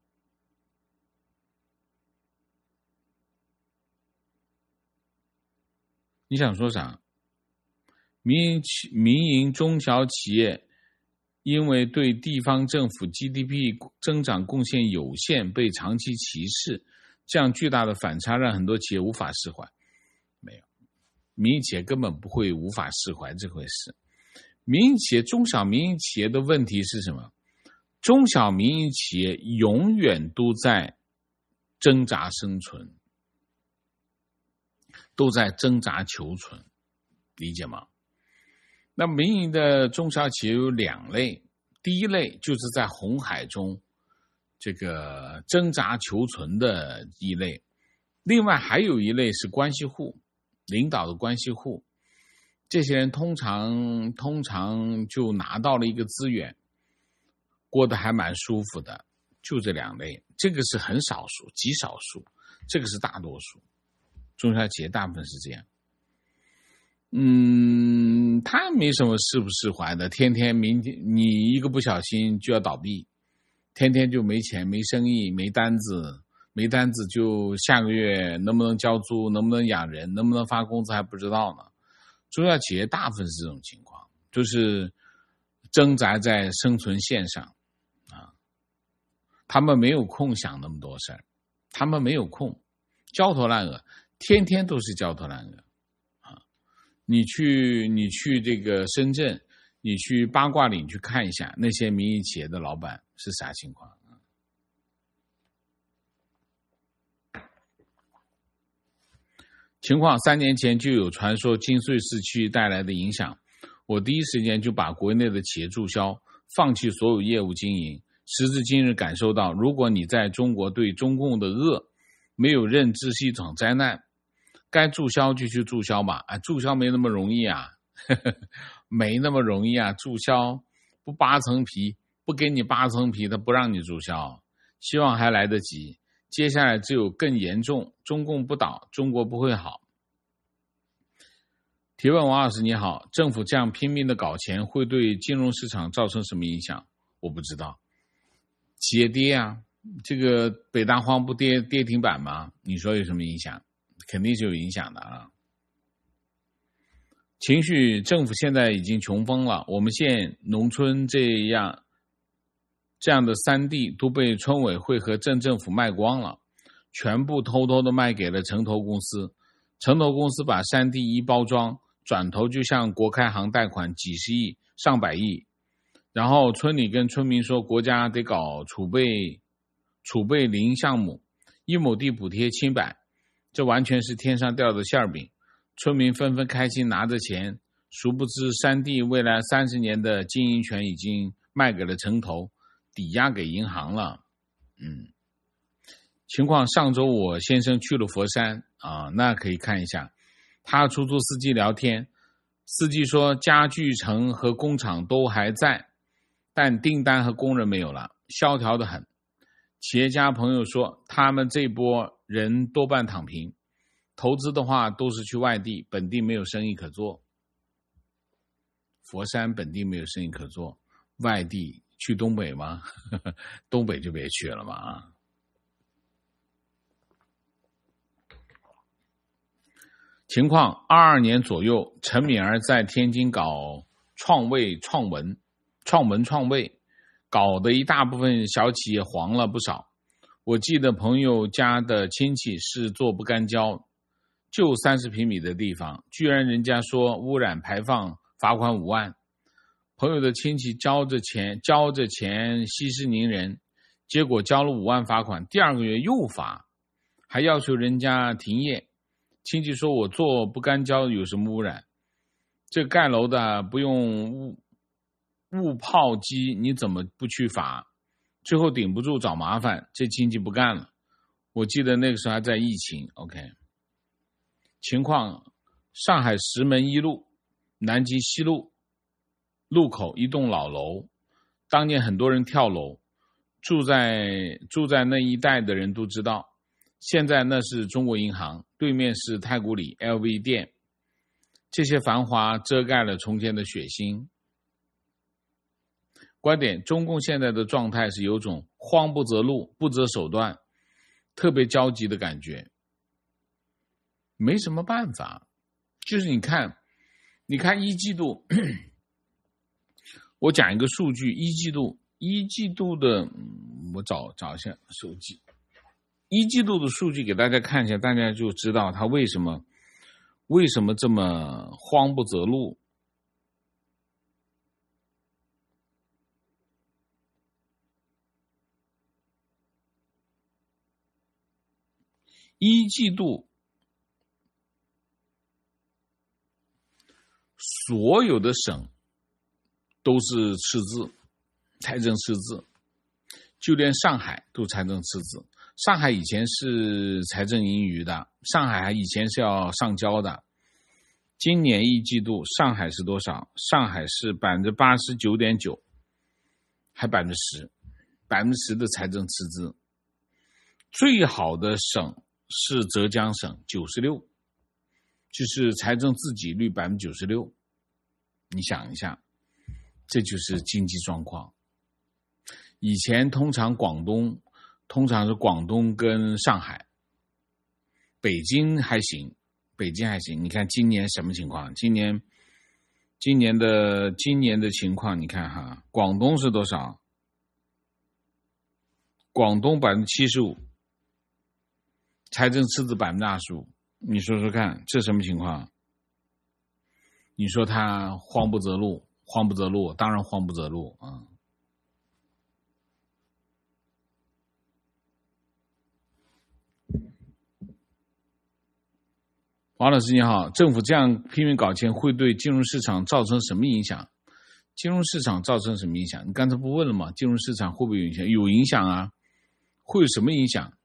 你想说啥？民营民营中小企业因为对地方政府 G D P 增长贡献有限，被长期歧视，这样巨大的反差让很多企业无法释怀。没有，民营企业根本不会无法释怀这回事。民营企业、中小民营企业的问题是什么？中小民营企业永远都在挣扎生存，都在挣扎求存理解吗？那民营的中小企业有两类，第一类就是在红海中这个挣扎求存的一类，另外还有一类是关系户，领导的关系户，这些人通常通常就拿到了一个资源，过得还蛮舒服的，就这两类，这个是很少数，极少数，这个是大多数，中小企业大部分是这样。嗯，他没什么释不释怀的，天天明天你一个不小心就要倒闭，天天就没钱没生意没单子，没单子就下个月能不能交租，能不能养人，能不能发工资还不知道呢。中小企业大部分是这种情况，就是挣扎在生存线上啊，他们没有空想那么多事儿，他们没有空，焦头烂额，天天都是焦头烂额啊！你去你去这个深圳，你去八卦岭去看一下那些民营企业的老板是啥情况。情况三年前就有传说金穗市区带来的影响，我第一时间就把国内的企业注销，放弃所有业务经营。时至今日感受到，如果你在中国对中共的恶没有认知是一场灾难，该注销就去注销吧。啊，注销没那么容易啊，呵呵，没那么容易啊，注销不扒层皮，不给你扒层皮，他不让你注销，希望还来得及。接下来只有更严重，中共不倒，中国不会好。提问王老师你好，政府这样拼命的搞钱会对金融市场造成什么影响？我不知道。企业跌啊，这个北大荒不跌跌停板吗？你说有什么影响？肯定是有影响的啊。情绪，政府现在已经穷疯了，我们县农村这样这样的山地都被村委会和镇政府卖光了，全部偷偷的卖给了城投公司。城投公司把山地一包装，转头就向国开行贷款几十亿上百亿，然后村里跟村民说国家得搞储备储备林项目，一亩地补贴清百，这完全是天上掉的馅饼。村民纷纷开心拿着钱，殊不知山地未来三十年的经营权已经卖给了城投，抵押给银行了。嗯，情况上周我先生去了佛山啊，那可以看一下，他出租司机聊天，司机说家具城和工厂都还在，但订单和工人没有了，萧条得很。企业家朋友说他们这波人多半躺平，投资的话都是去外地，本地没有生意可做。佛山本地没有生意可做，外地去东北吗？东北就别去了嘛啊！情况二二年左右，陈敏儿在天津搞创卫创文创文创卫，搞得一大部分小企业黄了不少。我记得朋友家的亲戚是做不干胶，就三十平米的地方，居然人家说污染排放罚款五万。朋友的亲戚交着钱交着钱息事宁人，结果交了五万罚款，第二个月又罚，还要求人家停业。亲戚说我做不干胶有什么污染？这盖楼的不用雾雾泡机，你怎么不去罚？最后顶不住找麻烦，这亲戚不干了。我记得那个时候还在疫情 OK。 情况，上海石门一路南京西路路口一栋老楼，当年很多人跳楼，住在住在那一带的人都知道，现在那是中国银行，对面是太古里 L V 店，这些繁华遮盖了从前的血腥。观点，中共现在的状态是有种慌不择路不择手段，特别焦急的感觉，没什么办法。就是你看你看一季度我讲一个数据，一季度一季度的我找找一下手机，一季度的数据给大家看一下，大家就知道他为什么为什么这么慌不择路。一季度所有的省都是赤字，财政赤字，就连上海都财政赤字。上海以前是财政盈余的，上海以前是要上交的。今年一季度上海是多少？上海是百分之八十九点九，还百分之十，百分之十的财政赤字。最好的省是浙江省九十六，就是财政自给率百分之九十六。你想一下，这就是经济状况。以前通常广东，通常是广东跟上海，北京还行。北京还行，你看今年什么情况？今年，今年的今年的情况，你看哈，广东是多少？广东百分之七十五，财政赤字百分之二十五。你说说看，这什么情况？你说他慌不择路，慌不择路，当然慌不择路啊。王老师你好，政府这样拼命搞钱会对金融市场造成什么影响？金融市场造成什么影响？你刚才不问了吗？金融市场会不会有影响？有影响啊。会有什么影响？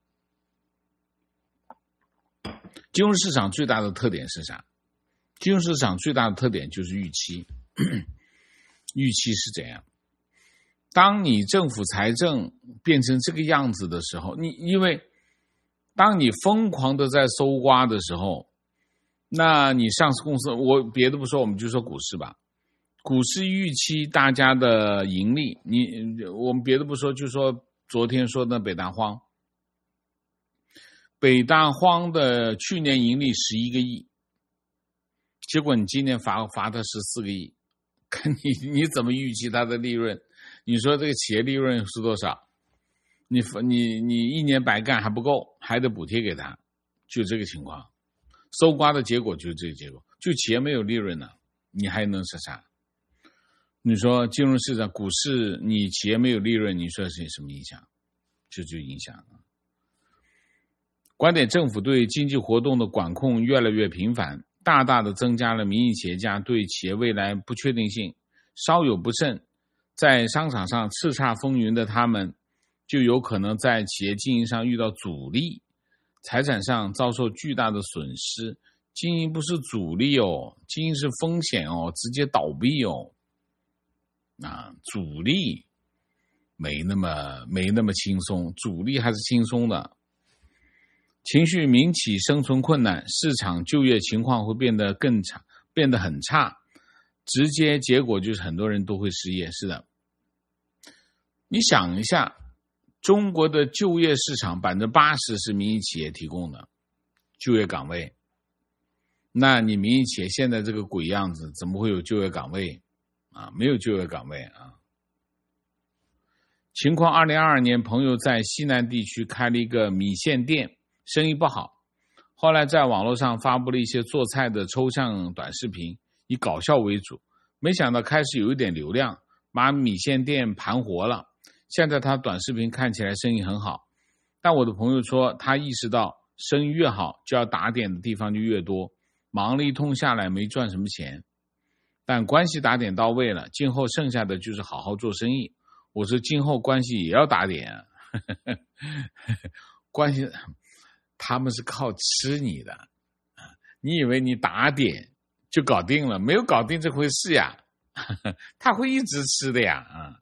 金融市场最大的特点是啥？金融市场最大的特点就是预期。预期是怎样？当你政府财政变成这个样子的时候，你因为当你疯狂的在搜刮的时候，那你上市公司，我别的不说，我们就说股市吧。股市预期大家的盈利，你我们别的不说，就说昨天说的北大荒，北大荒的去年盈利十一个亿，结果你今年罚罚他十四个亿，看你你怎么预期他的利润？你说这个企业利润是多少？你你你一年白干还不够，还得补贴给他，就这个情况。搜刮的结果就是这个结果，就企业没有利润了，你还能是啥？你说金融市场、股市，你企业没有利润，你说是什么影响？这就影响了。观点政府对经济活动的管控越来越频繁，大大的增加了民营企业家对企业未来不确定性，稍有不慎，在商场上叱咤风云的他们，就有可能在企业经营上遇到阻力，财产上遭受巨大的损失。经营不是阻力哦，经营是风险哦，直接倒闭哦。啊，阻力没那么没那么轻松，阻力还是轻松的。情绪民企生存困难，市场就业情况会变得更差，变得很差，直接结果就是很多人都会失业。是的，你想一下，中国的就业市场百分之八十是民营企业提供的就业岗位，那你民营企业现在这个鬼样子，怎么会有就业岗位啊？没有就业岗位啊。情况二零二二年，朋友在西南地区开了一个米线店，生意不好，后来在网络上发布了一些做菜的抽象短视频，以搞笑为主，没想到开始有一点流量，把米线店盘活了。现在他短视频看起来生意很好，但我的朋友说他意识到生意越好就要打点的地方就越多，忙了一通下来没赚什么钱，但关系打点到位了，今后剩下的就是好好做生意。我说今后关系也要打点啊，关系他们是靠吃你的，你以为你打点就搞定了？没有搞定这回事呀，他会一直吃的呀啊。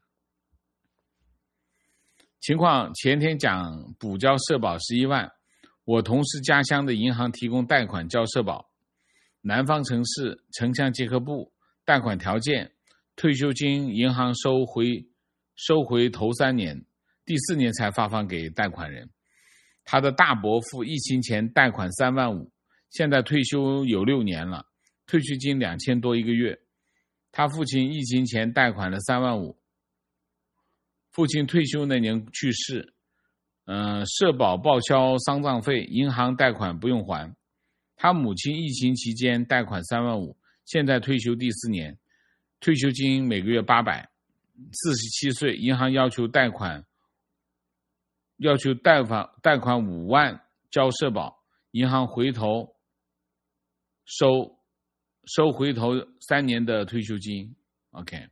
情况前天讲补交社保十一万，我同事家乡的银行提供贷款交社保，南方城市城乡结合部贷款条件，退休金银行收回收回头三年，第四年才发放给贷款人。他的大伯父疫情前贷款三万五，现在退休有六年了，退休金两千多一个月。他父亲疫情前贷款了三万五，父亲退休那年去世，呃，社保报销丧葬费，银行贷款不用还。他母亲疫情期间贷款三万五，现在退休第四年，退休金每个月八百。四十七岁，银行要求贷款要求贷款贷款五万交社保，银行回头收收回头三年的退休金 ，OK，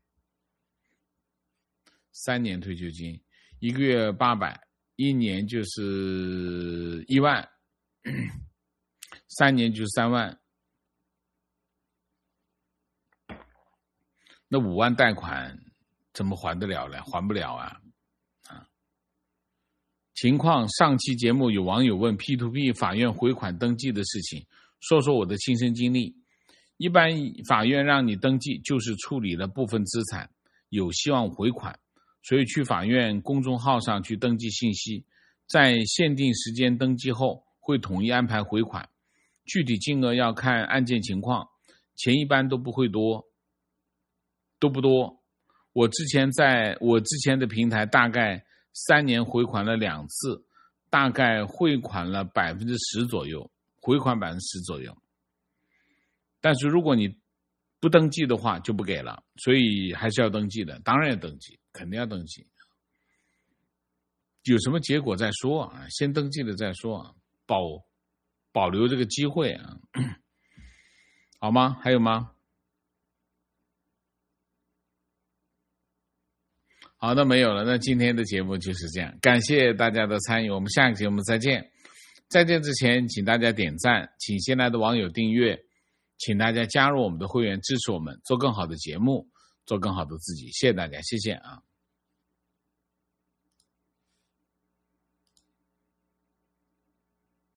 三年退休金，一个月八百，一年就是一万，三年就是三万，那五万贷款怎么还得了呢？还不了啊！啊，情况，上期节目有网友问 P to P 法院回款登记的事情，说说我的亲身经历。一般法院让你登记，就是处理了部分资产，有希望回款，所以去法院公众号上去登记信息，在限定时间登记后，会统一安排回款，具体金额要看案件情况，钱一般都不会多，都不多。我之前在我之前的平台大概三年回款了两次，大概汇款了百分之十左右，回款百分之十左右。但是如果你不登记的话就不给了，所以还是要登记的，当然要登记，肯定要登记。有什么结果再说啊，先登记了再说啊，保保留这个机会啊，好吗？还有吗？好，那没有了，那今天的节目就是这样，感谢大家的参与，我们下个节目再见。再见之前，请大家点赞，请新来的网友订阅，请大家加入我们的会员，支持我们做更好的节目，做更好的自己，谢谢大家，谢谢啊。